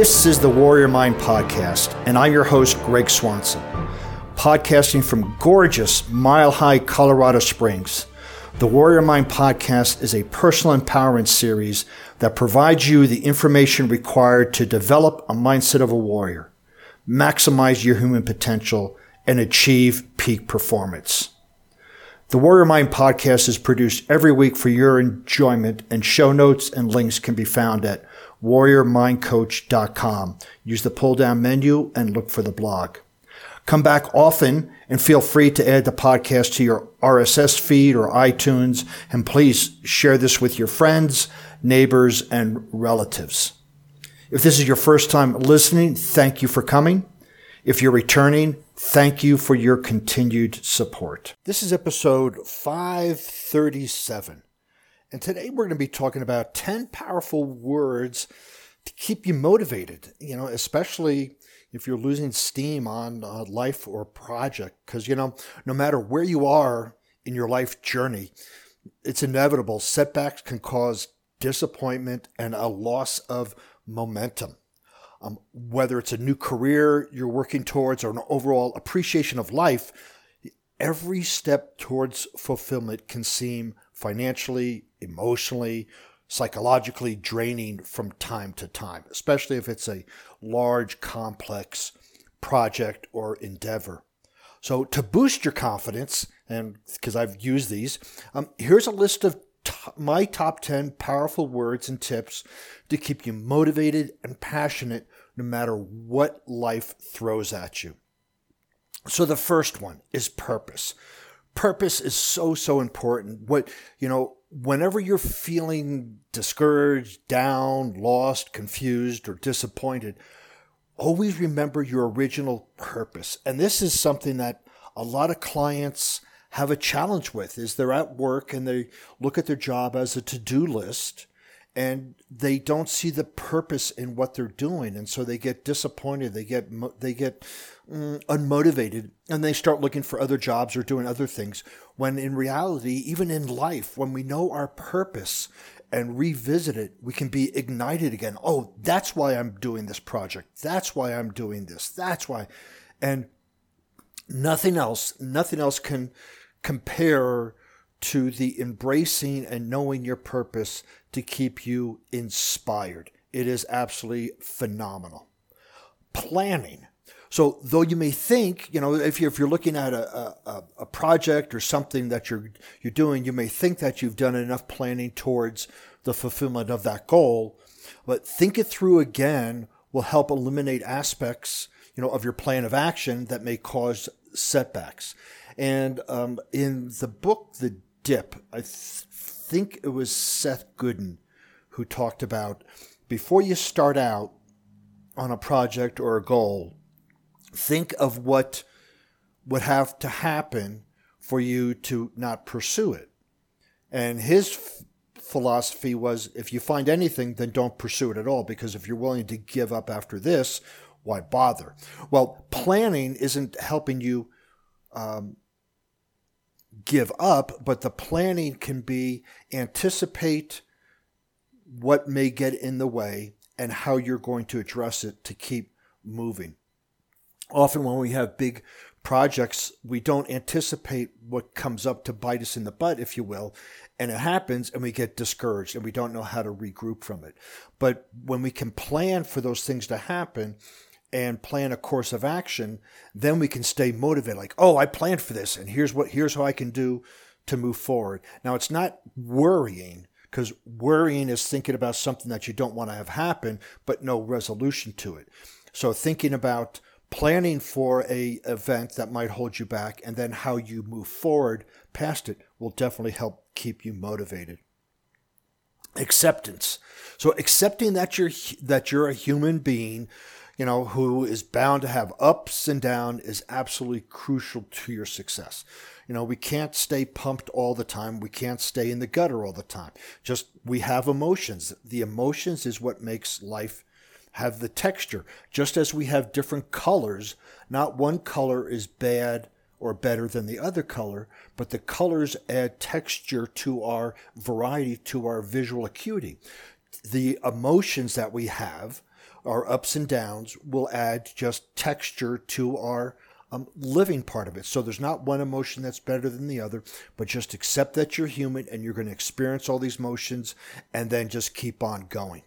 This is the Warrior Mind Podcast, and I'm your host, Greg Swanson. Podcasting from gorgeous Mile High, Colorado Springs. The Warrior Mind Podcast is a personal empowerment series that provides you the information required to develop a mindset of a warrior, maximize your human potential, and achieve peak performance. The Warrior Mind Podcast is produced every week for your enjoyment, and show notes and links can be found at warriormindcoach.com. Use the pull-down menu and look for the blog. Come back often and feel free to add the podcast to your RSS feed or iTunes, and please share this with your friends, neighbors, and relatives. If this is your first time listening, thank you for coming. If you're returning, thank you for your continued support. This is episode 537. And today we're going to be talking about 10 powerful words to keep you motivated, especially if you're losing steam on life or project. Because, no matter where you are in your life journey, it's inevitable. Setbacks can cause disappointment and a loss of momentum. Whether it's a new career you're working towards or an overall appreciation of life, every step towards fulfillment can seem financially, emotionally, psychologically draining from time to time, especially if it's a large, complex project or endeavor. So to boost your confidence, and because I've used these, here's a list of my top 10 powerful words and tips to keep you motivated and passionate no matter what life throws at you. So the first one is purpose. Purpose is so important. Whenever you're feeling discouraged, down, lost, confused, or disappointed, always remember your original purpose. And this is something that a lot of clients have a challenge with, is they're at work and they look at their job as a to-do list and they don't see the purpose in what they're doing. And so they get disappointed, they get unmotivated, and they start looking for other jobs or doing other things. When in reality, even in life, when we know our purpose and revisit it, we can be ignited again. Oh, that's why I'm doing this project. That's why I'm doing this. That's why. And nothing else can compare to the embracing and knowing your purpose to keep you inspired. It is absolutely phenomenal. Planning. So though you may think, if you're looking at a project or something that you're doing, you may think that you've done enough planning towards the fulfillment of that goal, but think it through again will help eliminate aspects, of your plan of action that may cause setbacks. And in the book, The Dip, I think it was Seth Godin who talked about, before you start out on a project or a goal, think of what would have to happen for you to not pursue it. And his philosophy was, if you find anything, then don't pursue it at all, because if you're willing to give up after this, why bother? Well, planning isn't helping you give up, but the planning can be anticipate what may get in the way and how you're going to address it to keep moving. Often when we have big projects, we don't anticipate what comes up to bite us in the butt, if you will, and it happens and we get discouraged and we don't know how to regroup from it. But when we can plan for those things to happen and plan a course of action, then we can stay motivated. Like, oh, I planned for this, and here's how I can do to move forward. Now, it's not worrying, because worrying is thinking about something that you don't want to have happen, but no resolution to it. So thinking about planning for a event that might hold you back, and then how you move forward past it will definitely help keep you motivated. Acceptance. So accepting that you're a human being, who is bound to have ups and downs, is absolutely crucial to your success. We can't stay pumped all the time. We can't stay in the gutter all the time. We have emotions. The emotions is what makes life have the texture. Just as we have different colors, not one color is bad or better than the other color, but the colors add texture to our variety, to our visual acuity. The emotions that we have our ups and downs will add just texture to our living part of it. So there's not one emotion that's better than the other, but just accept that you're human and you're going to experience all these emotions and then just keep on going.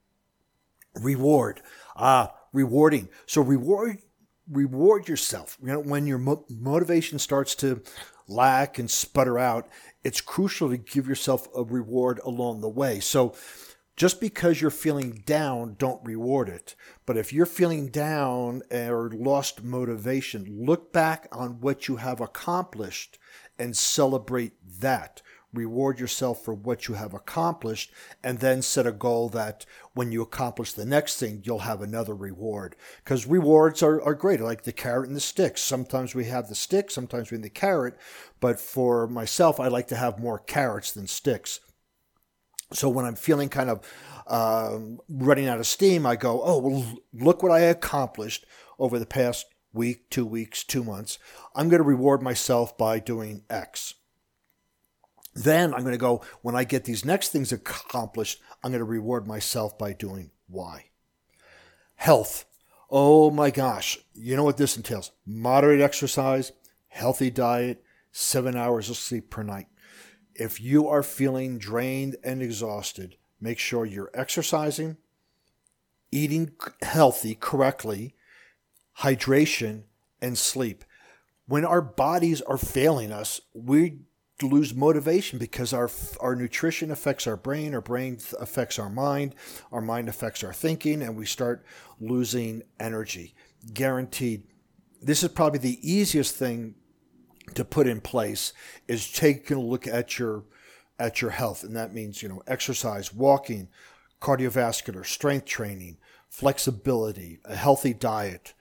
Reward. Rewarding. So reward yourself. When your motivation starts to lack and sputter out, it's crucial to give yourself a reward along the way. So just because you're feeling down, don't reward it. But if you're feeling down or lost motivation, look back on what you have accomplished and celebrate that. Reward yourself for what you have accomplished, and then set a goal that when you accomplish the next thing, you'll have another reward. Because rewards are great, like the carrot and the stick. Sometimes we have the stick, sometimes we have the carrot. But for myself, I like to have more carrots than sticks. So when I'm feeling kind of running out of steam, I go, oh, well, look what I accomplished over the past week, 2 weeks, 2 months. I'm going to reward myself by doing X. Then I'm going to go, when I get these next things accomplished, I'm going to reward myself by doing Y. Health. Oh my gosh. You know what this entails? Moderate exercise, healthy diet, 7 hours of sleep per night. If you are feeling drained and exhausted, make sure you're exercising, eating healthy correctly, hydration, and sleep. When our bodies are failing us, we lose motivation because our nutrition affects our brain affects our mind affects our thinking, and we start losing energy. Guaranteed. This is probably the easiest thing to put in place, is taking a look at your health, and that means exercise, walking, cardiovascular, strength training, flexibility, a healthy diet,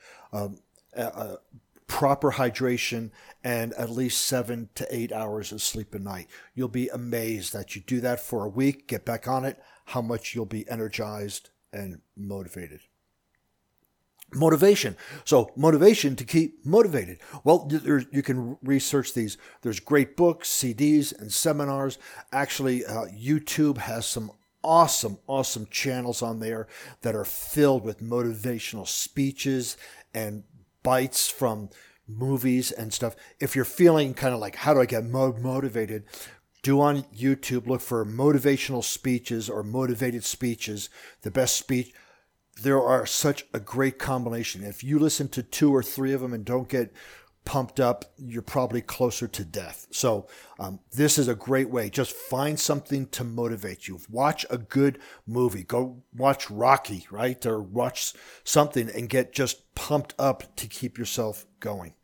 proper hydration, and at least 7 to 8 hours of sleep a night. You'll be amazed that you do that for a week, get back on it, how much you'll be energized and motivated. Motivation. So motivation to keep motivated. Well, you can research these. There's great books, CDs, and seminars. Actually, YouTube has some awesome channels on there that are filled with motivational speeches and bites from movies and stuff. If you're feeling kind of like, how do I get motivated? Do on YouTube, look for motivational speeches or motivated speeches. The best speech. There are such a great combination. If you listen to 2 or 3 of them and don't get pumped up, you're probably closer to death. So this is a great way. Just find something to motivate you. Watch a good movie. Go watch Rocky, right? Or watch something and get just pumped up to keep yourself going.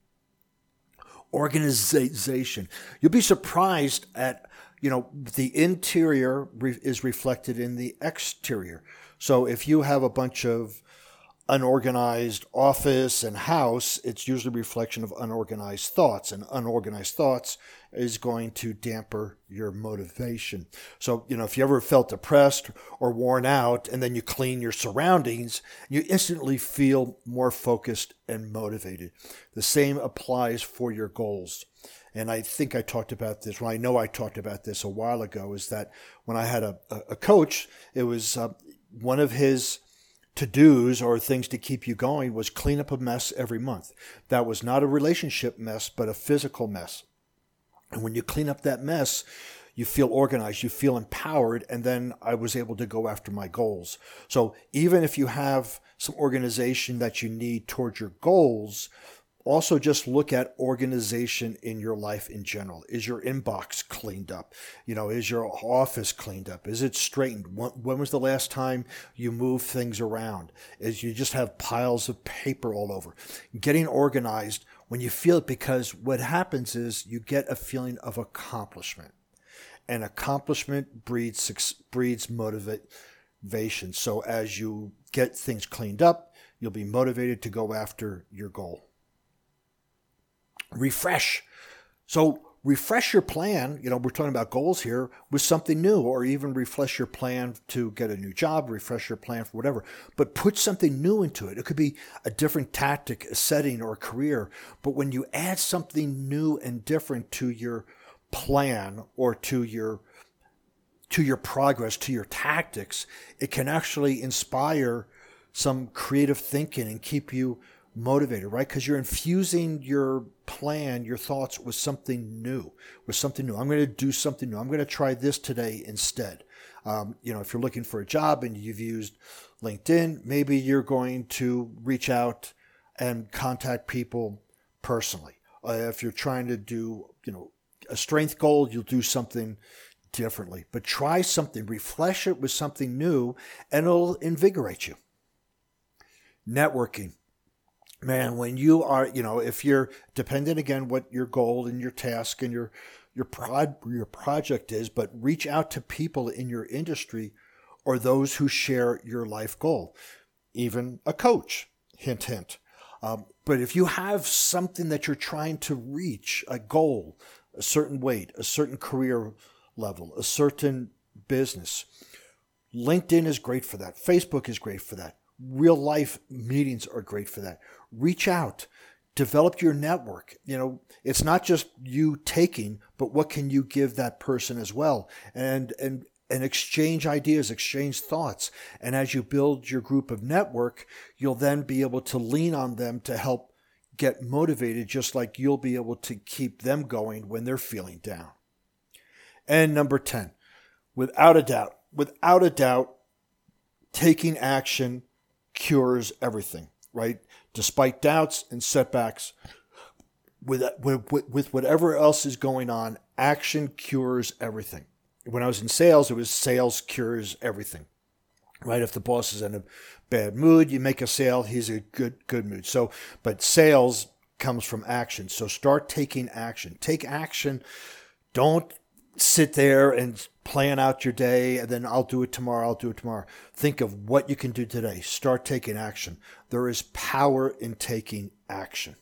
Organization. You'll be surprised at, the interior is reflected in the exterior. So if you have a bunch of unorganized office and house, it's usually a reflection of unorganized thoughts, and unorganized thoughts is going to damper your motivation. So, if you ever felt depressed or worn out and then you clean your surroundings, you instantly feel more focused and motivated. The same applies for your goals. And I think I talked about this, I know I talked about this a while ago, is that when I had a coach, it was one of his to-dos or things to keep you going was clean up a mess every month. That was not a relationship mess, but a physical mess. And when you clean up that mess, you feel organized, you feel empowered, and then I was able to go after my goals. So even if you have some organization that you need towards your goals, also just look at organization in your life in general. Is your inbox cleaned up? Is your office cleaned up? Is it straightened? When was the last time you moved things around? Is you just have piles of paper all over? Getting organized when you feel it, because what happens is you get a feeling of accomplishment. And accomplishment breeds motivation. So as you get things cleaned up, you'll be motivated to go after your goal. Refresh. So refresh your plan. We're talking about goals here with something new, or even refresh your plan to get a new job, refresh your plan for whatever, but put something new into it. It could be a different tactic, a setting, or a career. But when you add something new and different to your plan or to your progress, to your tactics, it can actually inspire some creative thinking and keep you motivated, right? Because you're infusing your plan, your thoughts with something new, I'm going to do something new. I'm going to try this today instead. If you're looking for a job and you've used LinkedIn, maybe you're going to reach out and contact people personally. If you're trying to do, a strength goal, you'll do something differently. But try something, refresh it with something new, and it'll invigorate you. Networking. Man, when you are, if you're dependent again what your goal and your task and your project is, but reach out to people in your industry or those who share your life goal. Even a coach, hint, hint. But if you have something that you're trying to reach, a goal, a certain weight, a certain career level, a certain business, LinkedIn is great for that. Facebook is great for that. Real life meetings are great for that. Reach out, develop your network. It's not just you taking, but what can you give that person as well? And exchange ideas, exchange thoughts. And as you build your group of network, you'll then be able to lean on them to help get motivated, just like you'll be able to keep them going when they're feeling down. And number 10, without a doubt, taking action cures everything, right? Despite doubts and setbacks, with whatever else is going on, action cures everything. When I was in sales, it was sales cures everything, right? If the boss is in a bad mood, you make a sale, he's in a good mood. But sales comes from action. So start taking action. Take action. Don't sit there and plan out your day and then I'll do it tomorrow. Think of what you can do today. Start taking action. There is power in taking action.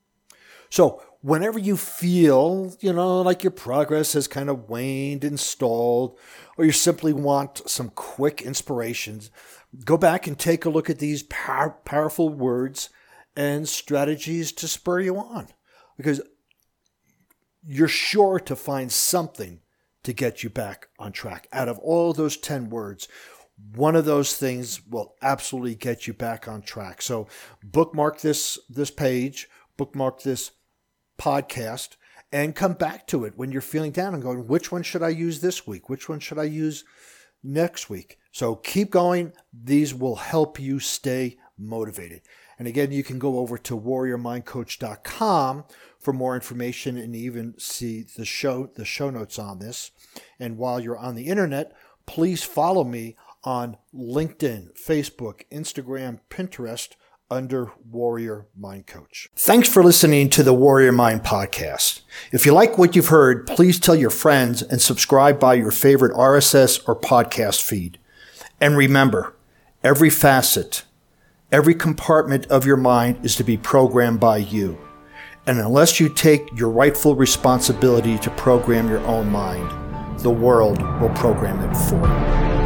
So whenever you feel, like your progress has kind of waned and stalled, or you simply want some quick inspirations, go back and take a look at these powerful words and strategies to spur you on, because you're sure to find something to get you back on track. Out of all those 10 words, one of those things will absolutely get you back on track. So bookmark this page, bookmark this podcast, and come back to it when you're feeling down and going, which one should I use this week? Which one should I use next week? So keep going. These will help you stay motivated. And again, you can go over to warriormindcoach.com for more information and even see the show notes on this. And while you're on the internet, please follow me on LinkedIn, Facebook, Instagram, Pinterest under Warrior Mind Coach. Thanks for listening to the Warrior Mind Podcast. If you like what you've heard, please tell your friends and subscribe by your favorite RSS or podcast feed. And remember, every facet, every compartment of your mind is to be programmed by you. And unless you take your rightful responsibility to program your own mind, the world will program it for you.